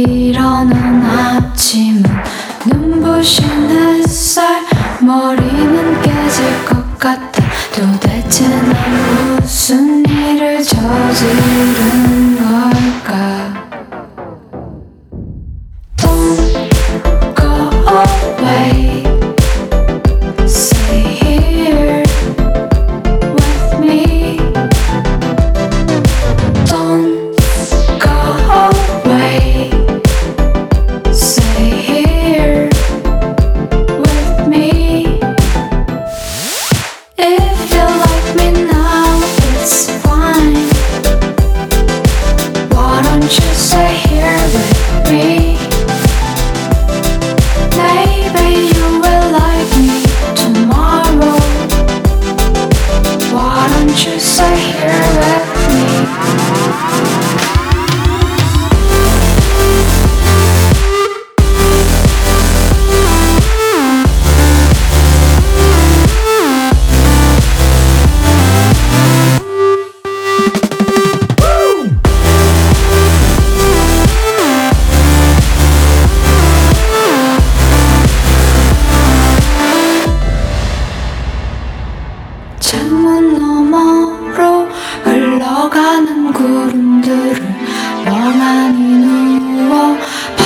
일어난 아침은 눈부신 햇살 머리는 깨질 것 같아 도대체 난 무슨 일을 저지른 걸까 Don't go away Stay here with me Don't go away Stay here with me If you like me now, it's fine Why don't you stay here with me Maybe you will like me tomorrow Why don't you stay here with me 창문 너머로 흘러가는 구름들을 멍하니 누워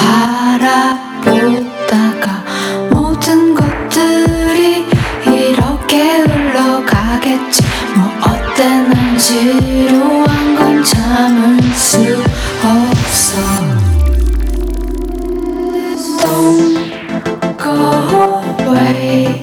바라보다가 모든 것들이 이렇게 흘러가겠지 뭐 어때 난 지루한 건 참을 수 없어 Don't go away